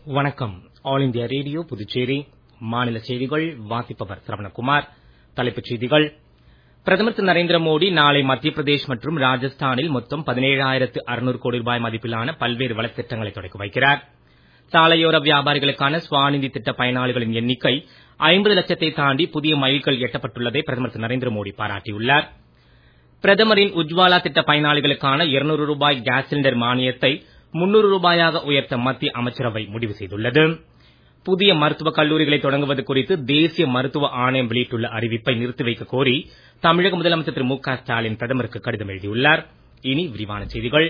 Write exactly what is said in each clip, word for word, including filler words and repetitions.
வணக்கம். All India radio Puducherry மாநில செய்திகள் வாசிப்பவர் சரவணகுமார். தலைப்புச் செய்திகள். பிரதமர் திரு நரேந்திர மோடி நாளை மத்திய பிரதேஷ் மற்றும் ராஜஸ்தானில் மொத்தம் பதினேழாயிரத்து அறுநூறு கோடி ரூபாய் மதிப்பிலான பல்வேறு வளர்ச்சித் திட்டங்களை தொடக்கி வைக்கிறார். சாலையோர வியாபாரிகளுக்கான ஸ்வாநிதி திட்ட பயனாளிகளின் எண்ணிக்கை ஐம்பது லட்சத்தை தாண்டி புதிய மைல்கல் எட்டப்பட்டுள்ளதை பிரதமர் திரு நரேந்திர மோடி பாராட்டியுள்ளார். பிரதமரின் உஜ்வாலா திட்ட பயனாளிகளுக்கான இருநூறு ரூபாய் கேஸ் சிலிண்டர் மானியத்தை முன்னூறு ரூபாயாக உயர்த்த மத்திய அமைச்சரவை முடிவு செய்துள்ளது. புதிய மருத்துவக் கல்லூரிகளை தொடங்குவது குறித்து தேசிய மருத்துவ ஆணையம் வெளியிட்டுள்ள அறிவிப்பை நிறுத்தி வைக்க கோரி தமிழக முதலமைச்சர் திரு மு க ஸ்டாலின் பிரதமருக்கு கடிதம் எழுதியுள்ளார். இனி விரிவான செய்திகள்.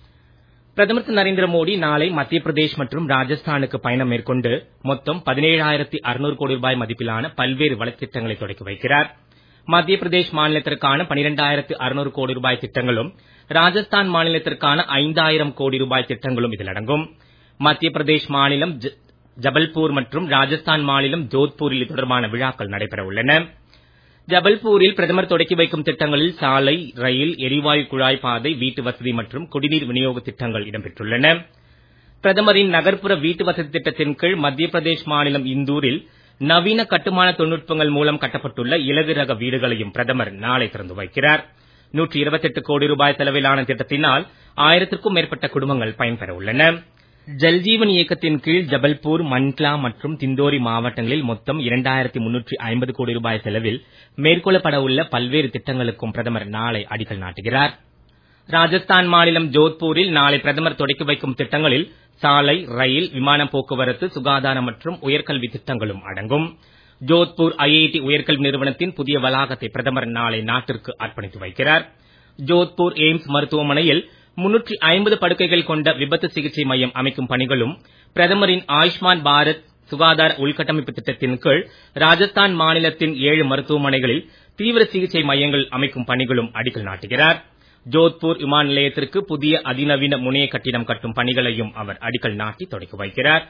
பிரதமர் திரு நரேந்திர மோடி நாளை மத்திய பிரதேஷ் மற்றும் ராஜஸ்தானுக்கு பயணம் மேற்கொண்டு மொத்தம் பதினேழாயிரத்து அறுநூறு கோடி ரூபாய் மதிப்பிலான பல்வேறு வளர்ச்சித் திட்டங்களை தொடக்கி வைக்கிறார். மத்திய பிரதேஷ் மாநிலத்திற்கான பனிரெண்டாயிரத்து அறுநூறு கோடி ரூபாய் திட்டங்களும் ராஜஸ்தான் மாநிலத்திற்கான ஐந்தாயிரம் கோடி ரூபாய் திட்டங்களும் இதில் அடங்கும். மத்திய பிரதேஷ் மாநிலம் ஜபல்பூர் மற்றும் ராஜஸ்தான் மாநிலம் ஜோத்பூரில் இது தொடர்பான விழாக்கள் நடைபெற உள்ளன. ஜபல்பூரில் பிரதமர் தொடக்கி வைக்கும் திட்டங்களில் சாலை, ரயில், எரிவாயு குழாய் பாதை, வீட்டு வசதி மற்றும் குடிநீர் விநியோக திட்டங்கள் இடம்பெற்றுள்ளன. பிரதமரின் நகர்ப்புற வீட்டு வசதி திட்டத்தின் கீழ் மத்திய பிரதேஷ் மாநிலம் இந்தூரில் நவீன கட்டுமான தொழில்நுட்பங்கள் மூலம் கட்டப்பட்டுள்ள இலகு ரக வீடுகளையும் பிரதமர் நாளை திறந்து வைக்கிறார். நூற்றி இருபத்தி எட்டு கோடி ரூபாய் செலவிலான திட்டத்தினால் ஆயிரத்திற்கும் மேற்பட்ட குடும்பங்கள் பயன்பெற உள்ளன. ஜல்ஜீவன் இயக்கத்தின் கீழ் ஜபல்பூர், மண்ட்லா மற்றும் திந்தோரி மாவட்டங்களில் மொத்தம் இரண்டாயிரத்து முன்னூற்று ஐம்பது கோடி ரூபாய் செலவில் மேற்கொள்ளப்பட உள்ள பல்வேறு திட்டங்களுக்கும் பிரதமர் நாளை அடிக்கல் நாட்டுகிறார். ராஜஸ்தான் மாநிலம் ஜோத்பூரில் நாளை பிரதமர் தொடக்கி வைக்கும் திட்டங்களில் சாலை, ரயில், விமான போக்குவரத்து, சுகாதாரம் மற்றும் உயர்கல்வி திட்டங்களும் அடங்கும். ஜோத்பூர் ஐ ஐ டி உயர்கல்வி நிறுவனத்தின் புதிய வளாகத்தை பிரதமர் நாளை நாட்டிற்கு அர்ப்பணித்து வைக்கிறார். ஜோத்பூர் எய்ம்ஸ் மருத்துவமனையில் முன்னூற்று ஐம்பது படுக்கைகள் கொண்ட விபத்து சிகிச்சை மையம் அமைக்கும் பணிகளும் பிரதமரின் ஆயுஷ்மான் பாரத் சுகாதார உள்கட்டமைப்பு திட்டத்தின் கீழ் ராஜஸ்தான் மாநிலத்தின் ஏழு மருத்துவமனைகளில் தீவிர சிகிச்சை மையங்கள் அமைக்கும் பணிகளும் அடிக்கல் நாட்டுகிறார். ஜோத்பூர் விமான நிலையத்திற்கு புதிய அதிநவீன முனைய கட்டிடம் கட்டும் பணிகளையும் அவர் அடிக்கல் நாட்டி தொடக்கி வைக்கிறார்.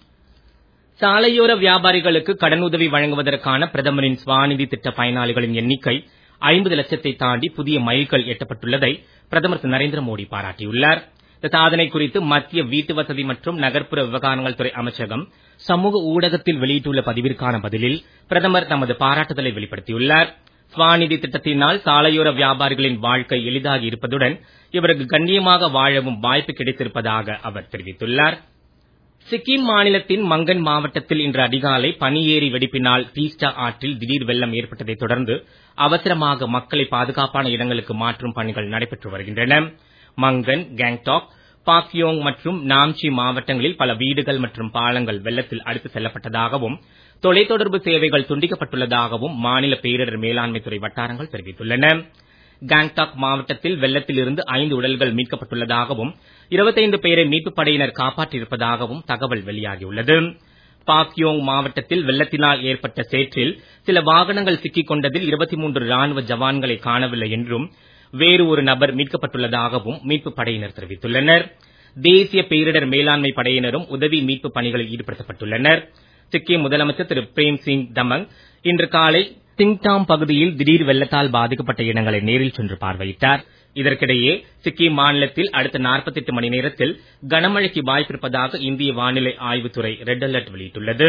சாலையோர வியாபாரிகளுக்கு கடனுதவி வழங்குவதற்கான பிரதமரின் ஸ்வாநிதி திட்ட பயனாளிகளின் எண்ணிக்கை ஐம்பது லட்சத்தை தாண்டி புதிய மைல்கல் எட்டப்பட்டுள்ளதை பிரதமர் திரு நரேந்திர மோடி பாராட்டியுள்ளார். இந்த சாதனை குறித்து மத்திய வீட்டு வசதி மற்றும் நகர்ப்புற விவகாரங்கள் துறை அமைச்சகம் சமூக ஊடகத்தில் வெளியிட்டுள்ள பதிவிற்கான பதிலில் பிரதமர் தமது பாராட்டுதலை வெளிப்படுத்தியுள்ளார். ஸ்வாநிதி திட்டத்தினால் சாலையோர வியாபாரிகளின் வாழ்க்கை எளிதாகி இருப்பதுடன் இவருக்கு கண்ணியமாக வாழவும் வாய்ப்பு கிடைத்திருப்பதாக அவர் தெரிவித்துள்ளார். சிக்கிம் மாநிலத்தின் மங்கன் மாவட்டத்தில் இன்று அதிகாலை பனியேறி வெடிப்பினால் தீஸ்டா ஆற்றில் திடீர் வெள்ளம் ஏற்பட்டதை தொடர்ந்து அவசரமாக மக்களை பாதுகாப்பான இடங்களுக்கு மாற்றும் பணிகள் நடைபெற்று வருகின்றன. மங்கன், கேங்டாக், பாக்யோங் மற்றும் நாம்சி மாவட்டங்களில் பல வீடுகள் மற்றும் பாலங்கள் வெள்ளத்தில் அடித்து செல்லப்பட்டதாகவும் தொலைத்தொடர்பு சேவைகள் துண்டிக்கப்பட்டுள்ளதாகவும் மாநில பேரிடர் மேலாண்மை துறை வட்டாரங்கள் தெரிவித்துள்ளன. கேங்டாக் மாவட்டத்தில் வெள்ளத்தில் இருந்து ஐந்து உடல்கள் மீட்கப்பட்டுள்ளதாகவும் இருபத்தைந்து பேரை மீட்புப் படையினர் காப்பாற்றியிருப்பதாகவும் தகவல் வெளியாகியுள்ளது. பாக்யோங் மாவட்டத்தில் வெள்ளத்தினால் ஏற்பட்ட சேற்றில் சில வாகனங்கள் சிக்கிக் கொண்டதில் இருபத்தி மூன்று ராணுவ ஜவான்களை காணவில்லை என்றும் வேறு ஒரு நபர் மீட்கப்பட்டுள்ளதாகவும் மீட்புப் படையினர் தெரிவித்துள்ளனர். தேசிய பேரிடர் மேலாண்மை படையினரும் உதவி மீட்புப் பணிகளில் ஈடுபடுத்தப்பட்டுள்ளனர். சிக்கிம் முதலமைச்சர் திரு பிரேம் சிங் தமங் இன்று காலை திங்டாம் பகுதியில் திடீர் வெள்ளத்தால் பாதிக்கப்பட்ட இடங்களை நேரில் சென்று பார்வையிட்டார். இதற்கிடையே சிக்கிம் மாநிலத்தில் அடுத்த நாற்பத்தி எட்டு மணி நேரத்தில் கனமழைக்கு வாய்ப்பிருப்பதாக இந்திய வானிலை ஆய்வுத்துறை ரெட் அலர்ட் வெளியிட்டுள்ளது.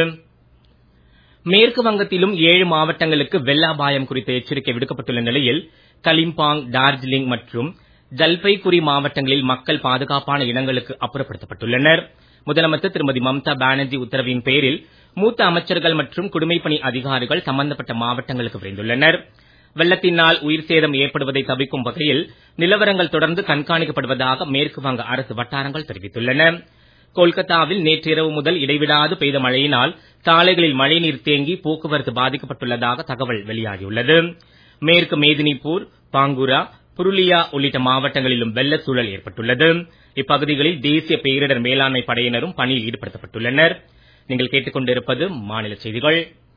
மேற்கு வங்கத்திலும் ஏழு மாவட்டங்களுக்கு வெள்ள அபாயம் குறித்த எச்சரிக்கை விடுக்கப்பட்டுள்ள நிலையில் கலிம்பாங், டார்ஜிலிங் மற்றும் ஜல்பைகுரி மாவட்டங்களில் மக்கள் பாதுகாப்பான இடங்களுக்கு அப்புறப்படுத்தப்பட்டுள்ளனர். முதலமைச்சர் திருமதி மம்தா பானர்ஜி உத்தரவின் பேரில் மூத்த அமைச்சர்கள் மற்றும் குடிமைப்பணி அதிகாரிகள் சம்பந்தப்பட்ட மாவட்டங்களுக்கு விரைந்துள்ளனர். வெள்ளத்தினால் உயிர் சேதம் ஏற்படுவதை தவிர்க்கும் வகையில் நிலவரங்கள் தொடர்ந்து கண்காணிக்கப்படுவதாக மேற்கு வங்க அரசு வட்டாரங்கள் தெரிவித்துள்ளன. கொல்கத்தாவில் நேற்றிரவு முதல் இடைவிடாது பெய்த மழையினால் சாலைகளில் மழைநீர் தேங்கி போக்குவரத்து பாதிக்கப்பட்டுள்ளதாக தகவல் வெளியாகியுள்ளது. மேற்கு மேதினிபூர், பாங்குரா, புருலியா உள்ளிட்ட மாவட்டங்களிலும் வெள்ள சூழல் ஏற்பட்டுள்ளது. இப்பகுதிகளில் தேசிய பேரிடர் மேலாண்மை படையினரும் பணியில் ஈடுபடுத்தப்பட்டுள்ளனர். நீங்கள் கேட்டுக்கொண்டிருப்பது மாநில செய்திகள்.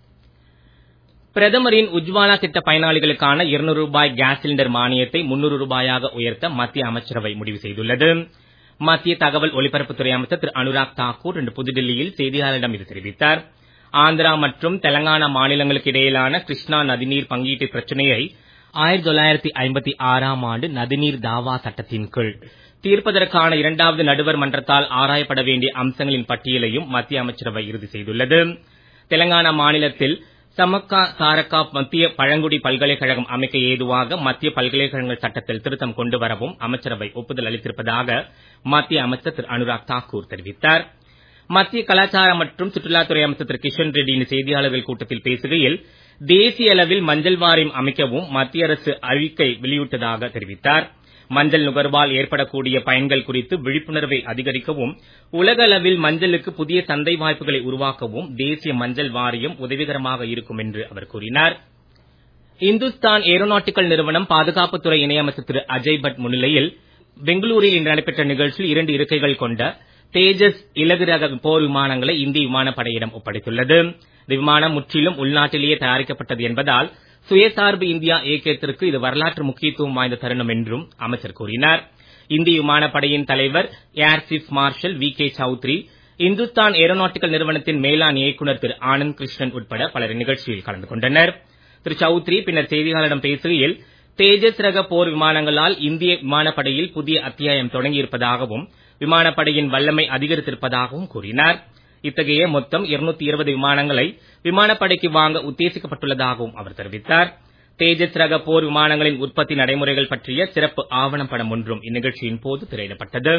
பிரதமரின் உஜ்வாலா திட்ட பயனாளிகளுக்கான இருநூறு ரூபாய் கேஸ் சிலிண்டர் மானியத்தை முன்னூறு ரூபாயாக உயர்த்த மத்திய அமைச்சரவை முடிவு செய்துள்ளது. மத்திய தகவல் ஒலிபரப்புத்துறை அமைச்சர் திரு அனுராக் தாக்கூர் இன்று புதுடில்லியில் செய்தியாளர்களிடம் இது தெரிவித்தார். ஆந்திரா மற்றும் தெலங்கானா மாநிலங்களுக்கு இடையிலான கிருஷ்ணா நதிநீர் பங்கீட்டு பிரச்சனையை ஆயிரத்தி தொள்ளாயிரத்தி ஐம்பத்தி ஆறாம் ஆண்டு நதிநீர் தாவா சட்டத்தின் கீழ் தீர்ப்பதற்கான இரண்டாவது நடுவர் மன்றத்தால் ஆராயப்பட வேண்டிய அம்சங்களின் பட்டியலையும் மத்திய அமைச்சரவை இறுதி செய்துள்ளது. தெலங்கானா மாநிலத்தில் சமக்கா சாரக்கா மத்திய பழங்குடி பல்கலைக்கழகம் அமைக்க ஏதுவாக மத்திய பல்கலைக்கழகங்கள் சட்டத்தில் திருத்தம் கொண்டு வரவும் அமைச்சரவை ஒப்புதல் அளித்திருப்பதாக மத்திய அமைச்சர் திரு அனுராக் தாக்கூர் தெரிவித்தார். மத்திய கலாச்சாரம் மற்றும் சுற்றுலாத்துறை அமைச்சர் திரு கிஷன் ரெட்டி இந்த செய்தியாளர்கள் கூட்டத்தில் பேசுகையில், தேசிய அளவில் மஞ்சள் வாரியம் அமைக்கவும் மத்திய அரசு அறிக்கை வெளியிட்டதாக தெரிவித்தார். மஞ்சள் நுகர்வால் ஏற்படக்கூடிய பயன்கள் குறித்து விழிப்புணர்வை அதிகரிக்கவும், உலக அளவில் மஞ்சளுக்கு புதிய சந்தை வாய்ப்புகளை உருவாக்கவும் தேசிய மஞ்சள் வாரியம் உதவிகரமாக இருக்கும் என்று அவர் கூறினார். இந்துஸ்தான் ஏரோநாட்டிக்கல் நிறுவனம் பாதுகாப்புத்துறை இணையமைச்சர் திரு அஜய் பட் முன்னிலையில் பெங்களூரில் இன்று நடைபெற்ற நிகழ்ச்சியில் இரண்டு இருக்கைகள் கொண்ட தேஜஸ் இலகு ரக போர் விமானங்களை இந்திய விமானப்படையிடம் ஒப்படைத்துள்ளது. இந்த விமானம் முற்றிலும் உள்நாட்டிலேயே தயாரிக்கப்பட்டது என்பதால் சுயசார்பு இந்தியா இயக்கத்திற்கு இது வரலாற்று முக்கியத்துவம் வாய்ந்த தருணம் என்றும் அமைச்சர் கூறினார். இந்திய விமானப்படையின் தலைவர் air chief marshal V K Chaudhari, Hindustan aeronautical நிறுவனத்தின் மேலாண் இயக்குநர் திரு ஆனந்த் கிருஷ்ணன் உட்பட பலர் நிகழ்ச்சியில் கலந்து கொண்டனர். திரு சௌத்ரி பின்னர் செய்தியாளர்களிடம் பேசுகையில், தேஜஸ் ரக போர் விமானங்களால் இந்திய விமானப்படையில் புதிய அத்தியாயம் தொடங்கியிருப்பதாகவும் விமானப்படையின் வல்லமை அதிகரித்திருப்பதாகவும் கூறினார். இத்தகைய மொத்தம் இருநூற்று இருபது விமானங்களை விமானப்படைக்கு வாங்க உத்தேசிக்கப்பட்டுள்ளதாகவும் அவர் தெரிவித்தார். தேஜஸ் ரக போர் விமானங்களின் உற்பத்தி நடைமுறைகள் பற்றிய சிறப்பு ஆவணம் படம் ஒன்றும் இந்நிகழ்ச்சியின் போது திரையிடப்பட்டது.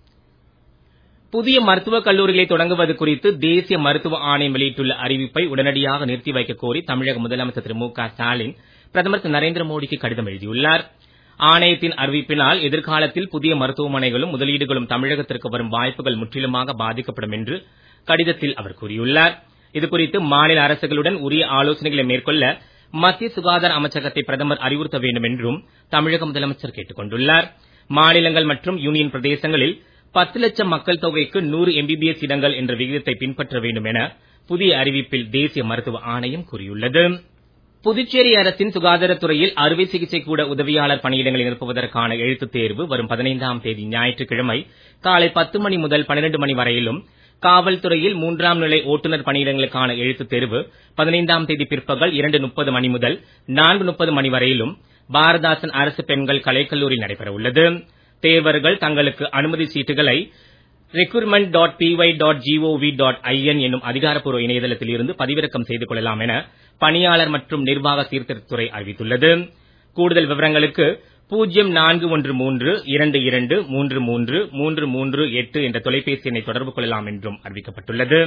புதிய மருத்துவக் கல்லூரிகளை தொடங்குவது குறித்து தேசிய மருத்துவ ஆணையம் வெளியிட்டுள்ள அறிவிப்பை உடனடியாக நிறுத்தி வைக்கக் கோரி தமிழக முதலமைச்சர் திரு மு க ஸ்டாலின் பிரதமர் திரு நரேந்திர மோடிக்கு கடிதம் எழுதியுள்ளார். ஆணையத்தின் அறிவிப்பினால் எதிர்காலத்தில் புதிய மருத்துவமனைகளும் முதலீடுகளும் தமிழகத்திற்கு வரும் வாய்ப்புகள் முற்றிலுமாக பாதிக்கப்படும் என்று கடிதத்தில் அவர் கூறியுள்ளார். இதுகுறித்து மாநில அரசுகளுடன் உரிய ஆலோசனைகளை மேற்கொள்ள மத்திய சுகாதார அமைச்சகத்தை பிரதமர் அறிவுறுத்த வேண்டும் என்றும் தமிழக முதலமைச்சர் கேட்டுக் கொண்டுள்ளார். மாநிலங்கள் மற்றும் யூனியன் பிரதேசங்களில் பத்து லட்சம் மக்கள் தொகைக்கு நூறு எம்பிபிஎஸ் இடங்கள் என்ற விகிதத்தை பின்பற்ற வேண்டும் என புதிய அறிவிப்பில் தேசிய மருத்துவ ஆணையம் கூறியுள்ளது. புதுச்சேரி அரசின் சுகாதாரத்துறையில் அறுவை சிகிச்சை கூட உதவியாளர் பணியிடங்களை நிரப்புவதற்கான எழுத்துத் தேர்வு வரும் பதினைந்தாம் தேதி ஞாயிற்றுக்கிழமை காலை பத்து மணி முதல் பன்னிரண்டு மணி வரையிலும், காவல்துறையில் மூன்றாம் நிலை ஓட்டுநர் பணியிடங்களுக்கான எழுத்துத் தேர்வு பதினைந்தாம் தேதி பிற்பகல் இரண்டு முப்பது மணி முதல் நான்கு முப்பது மணி வரையிலும் பாரதாசன் அரசு பெண்கள் கலைக்கல்லூரியில் நடைபெற உள்ளது. தேர்வர்கள் தங்களுக்கு அனுமதி சீட்டுகளை recruitment dot P Y dot G O V dot I N என்னும் அதிகாரப்பூர்வ இணையதளத்தில் இருந்து பதிவிறக்கம் செய்து கொள்ளலாம் என பணியாளர் மற்றும் நிர்வாக சீர்திருத்தத்துறை அறிவித்துள்ளது. கூடுதல் விவரங்களுக்கு பூஜ்ஜியம் நான்கு ஒன்று மூன்று இரண்டு இரண்டு மூன்று மூன்று மூன்று மூன்று எட்டு என்ற தொலைபேசி எண்ணை தொடர்பு கொள்ளலாம் என்றும் அறிவிக்கப்பட்டுள்ளது.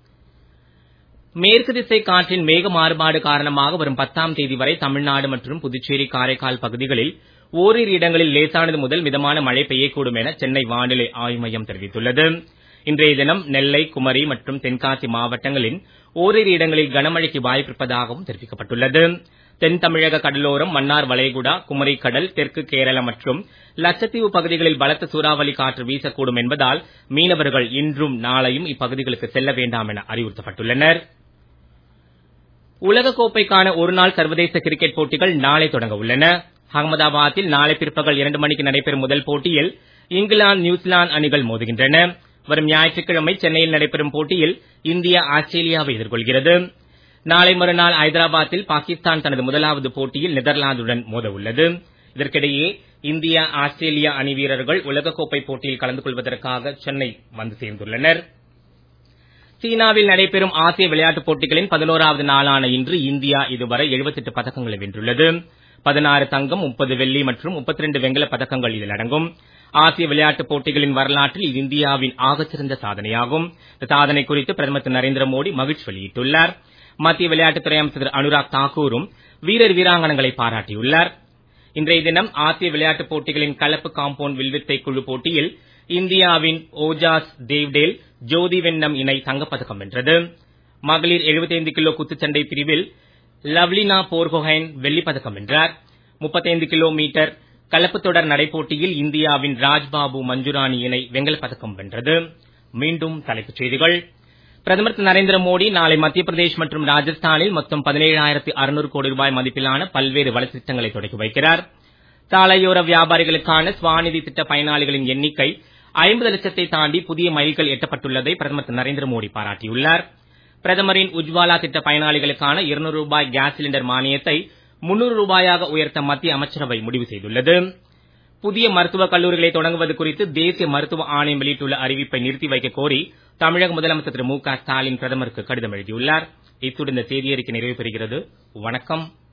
மேற்கு திசை காற்றின் மேக மாறுபாடு காரணமாக வரும் பத்தாம் தேதி வரை தமிழ்நாடு மற்றும் புதுச்சேரி காரைக்கால் பகுதிகளில் ஓரிரு இடங்களில் லேசானது முதல் மிதமான மழை பெய்யக்கூடும் என சென்னை வானிலை ஆய்வு மையம் தெரிவித்துள்ளது. இன்றைய தினம் நெல்லை, குமரி மற்றும் தென்காசி மாவட்டங்களின் ஓரிரு இடங்களில் கனமழைக்கு வாய்ப்பிருப்பதாகவும் தெரிவிக்கப்பட்டுள்ளது. தென் தமிழக கடலோரம், மன்னார் வளைகுடா, குமரி கடல், தெற்கு கேரளம் மற்றும் லட்சத்தீவு பகுதிகளில் பலத்த சூறாவளி காற்று வீசக்கூடும் என்பதால் மீனவர்கள் இன்றும் நாளையும் இப்பகுதிகளுக்கு செல்ல வேண்டாம் என அறிவுறுத்தப்பட்டுள்ளனர். உலகக்கோப்பைக்கான ஒருநாள் சர்வதேச கிரிக்கெட் போட்டிகள் நாளை தொடங்க உள்ளன. அகமதாபாத்தில் நாளை பிற்பகல் இரண்டு மணிக்கு நடைபெறும் முதல் போட்டியில் இங்கிலாந்து, நியூசிலாந்து அணிகள் மோதுகின்றன. வரும் ஞாயிற்றுக்கிழமை சென்னையில் நடைபெறும் போட்டியில் இந்தியா ஆஸ்திரேலியாவை எதிர்கொள்கிறது. நாளை மறுநாள் ஐதராபாத்தில் பாகிஸ்தான் தனது முதலாவது போட்டியில் நெதர்லாந்துடன் மோத உள்ளது. இதற்கிடையே இந்தியா, ஆஸ்திரேலியா அணி வீரர்கள் உலகக்கோப்பை போட்டியில் கலந்து கொள்வதற்காக சென்னை வந்து சேர்ந்துள்ளனர். சீனாவில் நடைபெறும் ஆசிய விளையாட்டுப் போட்டிகளின் பதினோராவது நாளான இன்று இந்தியா இதுவரை எழுபத்தி எட்டு பதக்கங்களை வென்றுள்ளது. பதினாறு தங்கம், முப்பது வெள்ளி மற்றும் முப்பத்தி இரண்டு வெண்கலப் பதக்கங்கள் இதில் அடங்கும். ஆசிய விளையாட்டுப் போட்டிகளின் வரலாற்றில் இது இந்தியாவின் ஆகச்சிறந்த சாதனையாகும். இந்த சாதனை குறித்து பிரதமர் திரு நரேந்திர மோடி மகிழ்ச்சி வெளியிட்டுள்ளார். மத்திய விளையாட்டுத்துறை அமைச்சர் திரு அனுராக் தாக்கூரும் வீரர் வீராங்கனைகளை பாராட்டியுள்ளார். இன்றைய தினம் ஆசிய விளையாட்டுப் போட்டிகளின் கலப்பு காம்பவுண்ட் வில்வித்தை குழு போட்டியில் இந்தியாவின் ஓஜாஸ் தேவ்டேல், ஜோதி வென்னம் இணை தங்கப்பதக்கம் வென்றது. மகளிர் எழுபத்தி ஐந்து கிலோ குத்துச்சண்டை பிரிவில் லவ்லினா போர்கோஹைன் வெள்ளிப் பதக்கம் வென்றார். முப்பத்தி ஐந்து கிலோ மீட்டர் கலப்பு தொடர் நடைப்போட்டியில் இந்தியாவின் ராஜ்பாபு மஞ்சுராணி இணை வெண்கலப் பதக்கம் வென்றது. மீண்டும் தலைப்புச் செய்திகள். பிரதமர் திரு நரேந்திர மோடி நாளை மத்திய பிரதேஷ் மற்றும் ராஜஸ்தானில் மொத்தம் பதினேழாயிரத்து அறுநூறு கோடி ரூபாய் மதிப்பிலான பல்வேறு வளர்ச்சித் திட்டங்களை தொடக்கி வைக்கிறார். சாலையோர வியாபாரிகளுக்கான ஸ்வாநிதி திட்ட பயனாளிகளின் எண்ணிக்கை ஐம்பது லட்சத்தை தாண்டி புதிய மைல்கல் எட்டப்பட்டுள்ளதை பிரதமர் திரு நரேந்திர மோடி பாராட்டியுள்ளார். பிரதமரின் உஜ்வாலா திட்ட பயனாளிகளுக்கான இருநூறு ரூபாய் கேஸ் சிலிண்டர் மானியத்தை முன்னூறு ரூபாயாக உயர்த்த மத்திய அமைச்சரவை முடிவு செய்துள்ளது. புதிய மருத்துவக் கல்லூரிகளை தொடங்குவது குறித்து தேசிய மருத்துவ ஆணையம் வெளியிட்டுள்ள அறிவிப்பை நிறுத்தி வைக்க கோரி தமிழக முதலமைச்சர் திரு மு க ஸ்டாலின் பிரதமருக்கு கடிதம் எழுதியுள்ளார். இத்துடன் இந்த செய்தியறிக்கை நிறைவு பெறுகிறது. வணக்கம்.